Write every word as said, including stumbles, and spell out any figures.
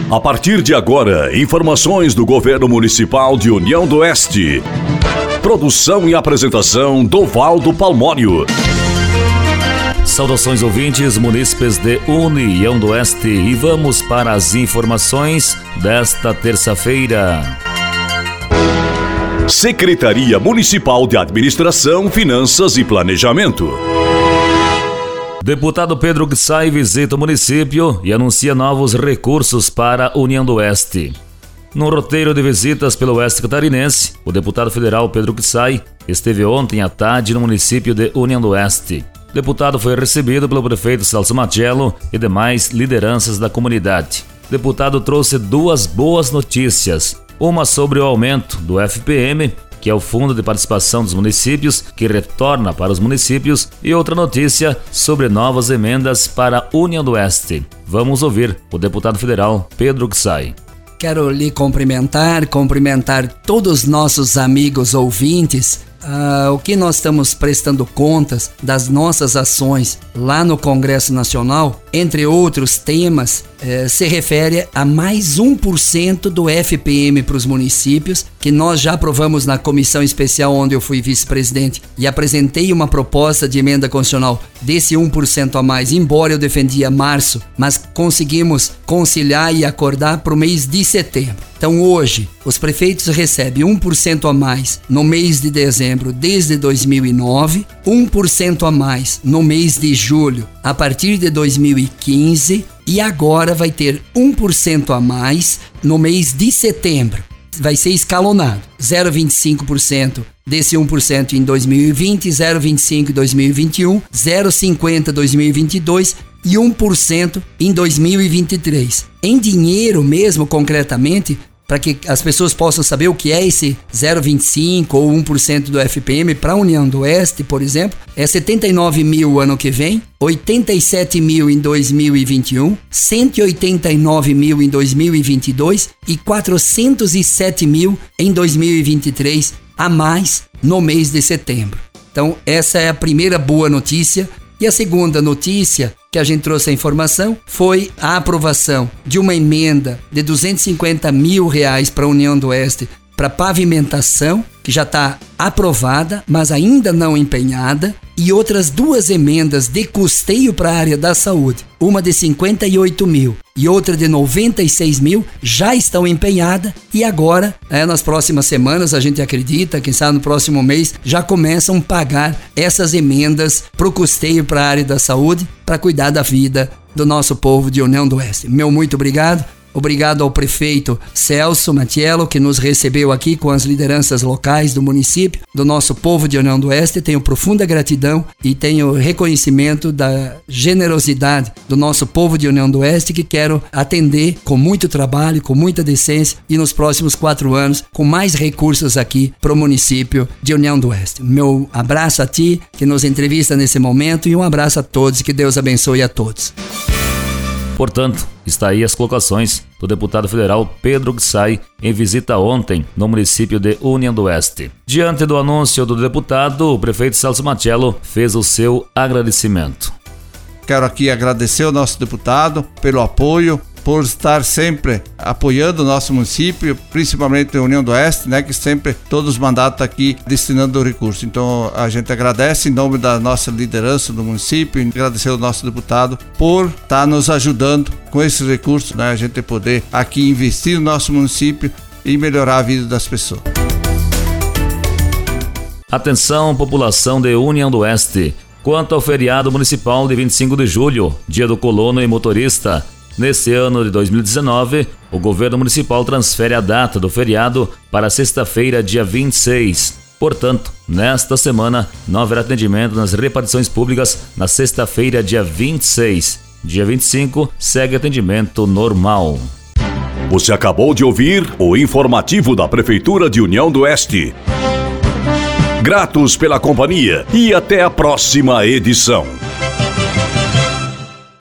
A partir de agora, informações do Governo Municipal de União do Oeste. Produção e apresentação Dovaldo Palmório. Saudações ouvintes, munícipes de União do Oeste, e vamos para as informações desta terça-feira. Secretaria Municipal de Administração, Finanças e Planejamento. Deputado Pedro Guissai visita o município e anuncia novos recursos para a União do Oeste. No roteiro de visitas pelo Oeste Catarinense, o deputado federal Pedro Guissai esteve ontem à tarde no município de União do Oeste. O deputado foi recebido pelo prefeito Celso Matiello e demais lideranças da comunidade. O deputado trouxe duas boas notícias, uma sobre o aumento do F P M, que é o Fundo de Participação dos Municípios, que retorna para os municípios, e outra notícia sobre novas emendas para a União do Oeste. Vamos ouvir o deputado federal Pedro Guissai. Quero lhe cumprimentar, cumprimentar todos os nossos amigos ouvintes. Uh, o que nós estamos prestando contas das nossas ações lá no Congresso Nacional, entre outros temas, eh, se refere a mais um por cento do F P M para os municípios, que nós já aprovamos na comissão especial onde eu fui vice-presidente e apresentei uma proposta de emenda constitucional desse um por cento a mais, embora eu defendia março, mas conseguimos conciliar e acordar para o mês de setembro. Então hoje, os prefeitos recebem um por cento a mais no mês de dezembro desde dois mil e nove, um por cento a mais no mês de julho a partir de dois mil e quinze e agora vai ter um por cento a mais no mês de setembro. Vai ser escalonado, zero vírgula vinte e cinco por cento desse um por cento em dois mil e vinte, zero vírgula vinte e cinco por cento em dois mil e vinte e um, zero vírgula cinquenta por cento em dois mil e vinte e dois e um por cento em dois mil e vinte e três. Em dinheiro mesmo, concretamente, para que as pessoas possam saber o que é esse zero vírgula vinte e cinco ou um por cento do F P M para a União do Oeste, por exemplo, é setenta e nove mil ano que vem, oitenta e sete mil em dois mil e vinte e um, cento e oitenta e nove mil em dois mil e vinte e dois e quatrocentos e sete mil em dois mil e vinte e três a mais no mês de setembro. Então, essa é a primeira boa notícia. E a segunda notícia que a gente trouxe a informação foi a aprovação de uma emenda de duzentos e cinquenta mil reais para a União do Oeste para pavimentação, que já está aprovada, mas ainda não empenhada, e outras duas emendas de custeio para a área da saúde, uma de cinquenta e oito mil e outra de noventa e seis mil, já estão empenhadas e agora, é, nas próximas semanas, a gente acredita, quem sabe no próximo mês, já começam a pagar essas emendas para o custeio para a área da saúde, para cuidar da vida do nosso povo de União do Oeste. Meu muito obrigado. Obrigado ao prefeito Celso Matiello, que nos recebeu aqui com as lideranças locais do município, do nosso povo de União do Oeste. Tenho profunda gratidão e tenho reconhecimento da generosidade do nosso povo de União do Oeste, que quero atender com muito trabalho, com muita decência e nos próximos quatro anos com mais recursos aqui para o município de União do Oeste. Meu abraço a ti, que nos entrevista nesse momento, e um abraço a todos, que Deus abençoe a todos. Portanto, está aí as colocações do deputado federal Pedro Guissai em visita ontem no município de União do Oeste. Diante do anúncio do deputado, o prefeito Celso Matiello fez o seu agradecimento. Quero aqui agradecer ao nosso deputado pelo apoio, por estar sempre apoiando o nosso município, principalmente a União do Oeste, né, que sempre todos os mandatos aqui destinando o recurso. Então a gente agradece em nome da nossa liderança do município, e agradecer ao nosso deputado por estar nos ajudando com esses recursos, né, a gente poder aqui investir no nosso município e melhorar a vida das pessoas. Atenção, população de União do Oeste, quanto ao feriado municipal de vinte e cinco de julho, dia do colono e motorista. Nesse ano de dois mil e dezenove, o governo municipal transfere a data do feriado para sexta-feira, dia vinte e seis. Portanto, nesta semana, não haverá atendimento nas repartições públicas na sexta-feira, dia vinte e seis. Dia vinte e cinco, segue atendimento normal. Você acabou de ouvir o informativo da Prefeitura de União do Oeste. Gratos pela companhia e até a próxima edição.